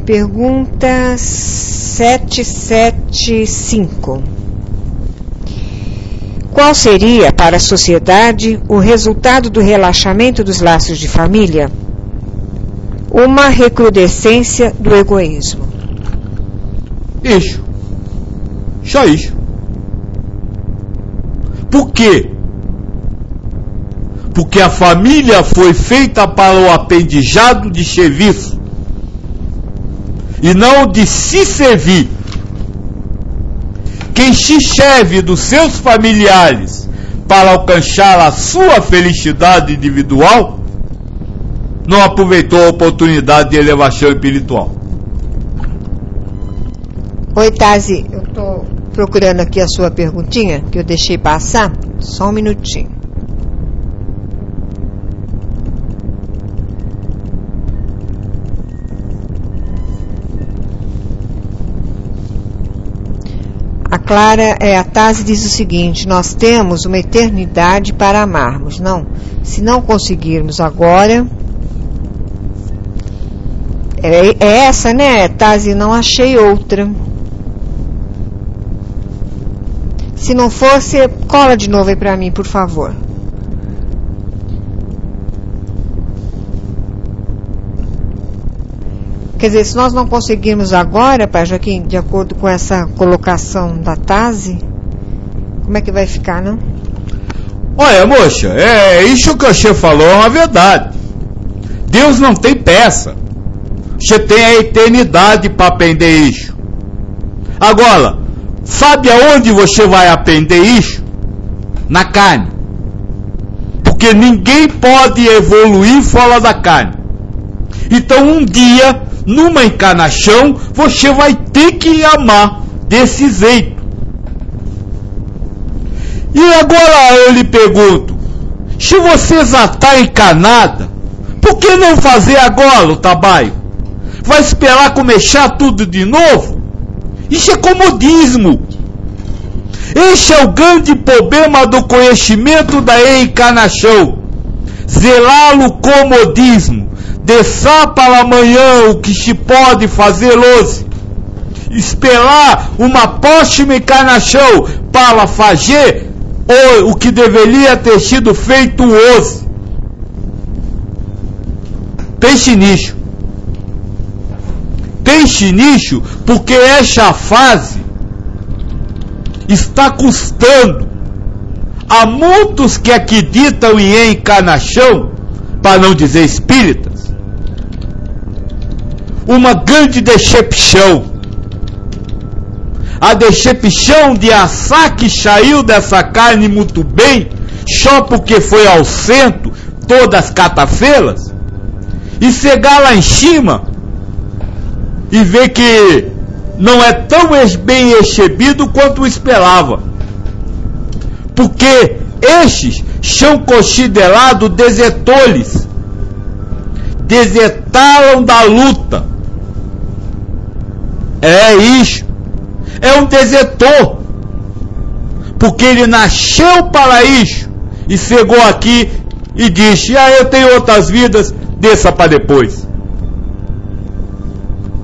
Pergunta 775. Qual seria, para a sociedade, o resultado do relaxamento dos laços de família? Uma recrudescência do egoísmo. Isso. Só isso. Por quê? Porque a família foi feita para o aprendizado de serviço e não de se servir. Quem se serve dos seus familiares para alcançar a sua felicidade individual não aproveitou a oportunidade de elevação espiritual. Oi, Tazi, eu estou procurando aqui a sua perguntinha, que eu deixei passar. Só um minutinho. A Tazi diz o seguinte: nós temos uma eternidade para amarmos. Não, se não conseguirmos agora... É essa, né, Tazi? Não achei outra. Se não for, você cola de novo aí para mim, por favor. Quer dizer, se nós não conseguirmos agora, Pai Joaquim, de acordo com essa colocação da Tazi, como é que vai ficar, não? Olha, moça, isso que você falou é uma verdade. Deus não tem peça. Você tem a eternidade para aprender isso. Agora, sabe aonde você vai aprender isso? Na carne. Porque ninguém pode evoluir fora da carne. Então, um dia, numa encarnação, você vai ter que amar desse jeito. E agora eu lhe pergunto, se você já está encarnada, por que não fazer agora o trabalho? Vai esperar começar tudo de novo? Isso é comodismo. Esse é o grande problema do conhecimento da reencarnação. Zelar o comodismo. Deixar para amanhã o que se pode fazer hoje. Esperar uma próxima encarnação para fazer o que deveria ter sido feito hoje. Pense nisso. Pense nisso, porque essa fase está custando a muitos que acreditam em reencarnação, para não dizer espíritas, uma grande decepção. A decepção de achar que saiu dessa carne muito bem, só porque foi ao centro todas as quarta-feiras, e chegar lá em cima e ver que não é tão bem recebido quanto esperava. Porque estes são considerados desertores. Desertaram da luta. É isso. É um desertor. Porque ele nasceu para isso e chegou aqui e disse: eu tenho outras vidas, deixa para depois.